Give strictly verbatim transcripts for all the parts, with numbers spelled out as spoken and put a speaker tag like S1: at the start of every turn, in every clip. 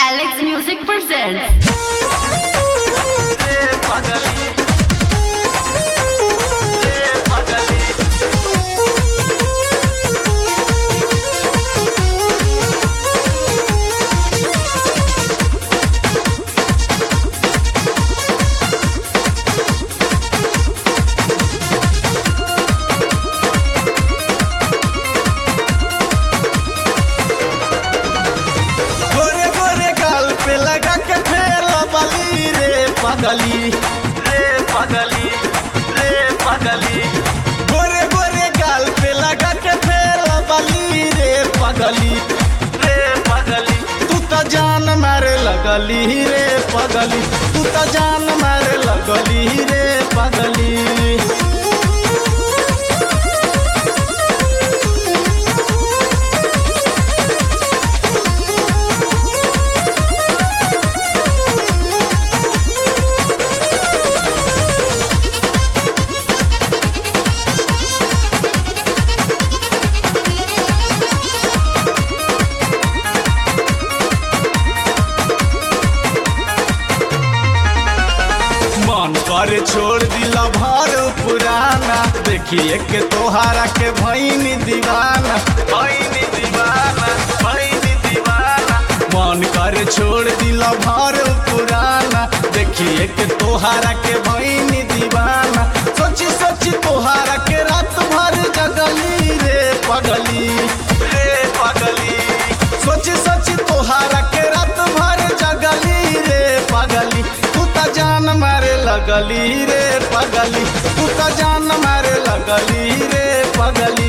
S1: Alex Music presents.
S2: पगली रे पगली रे पगली गोरे गोरे गाल पे लगा के फेर बली रे पगली रे पगली तू तो जान मारे लगली रे पगली तू तो जान मारे लगली रे पगली। करे छोड़ दिला भर पुराना देखिए के तोहारा के भईनी दीवाना भईनी दीवाना भईनी दीवाना मन करे छोड़ दिला भर पुराना देखिए के तोहारा के भईनी दीवाना सोची सोची तोहारा के रात भर जगली रे पगली रे पगली सोची सोची तोहारा के रात भर जगली रे पगली तू तो जान मारे लगली रे पगली तू तो जान मारे लगली रे पगली।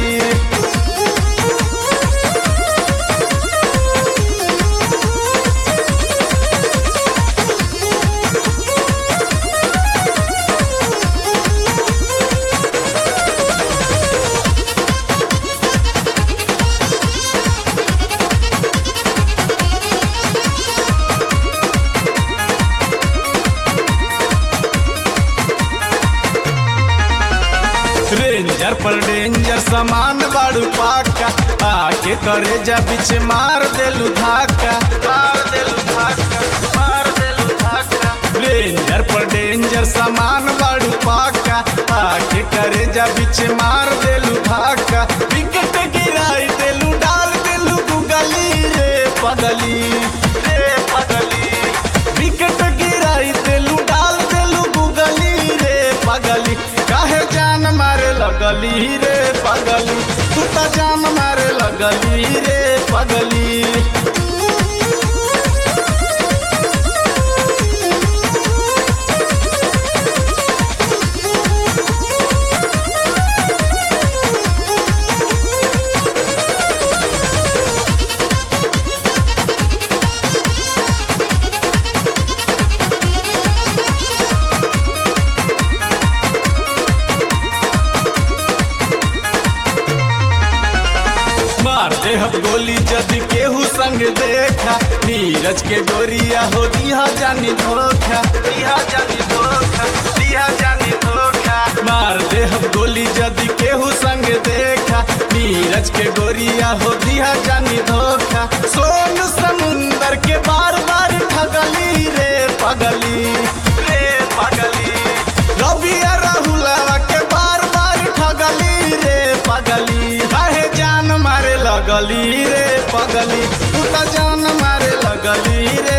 S2: रेंजर पर डेंजर सामान बाड़ू पाका आके करे जा बीच मार देलू धाका मार देलू धाका मार देलू धाका रेंजर पर डेंजर सामान बाड़ू पाका आके करे जा बीच मार देलू धाका विकेट गिराई देलू डाल देलू गुगली रे पगली रे पगली विकेट गिराई देलू डाल देलू गुगली रे पगली काहे जान मारे लगली रे पगली तू तो जान मारे लगली रे पगली। मारते हम गोली जदि केहू संग देखा नीरज के गोरिया हो दिया जानी धोखा दिया जानी धोखा दिया जानी धोखा मारते हम गोली जदि केहू संग देखा नीरज के गोरिया हो दिया जानी धोखा सोन समुंदर के बार बार ठगली रे पगली रे पगली रबिया राहुलवा के बार बार ठगली रे पगली काहे जान मारे लगली रे पगली तू तो जान मारे लगली रे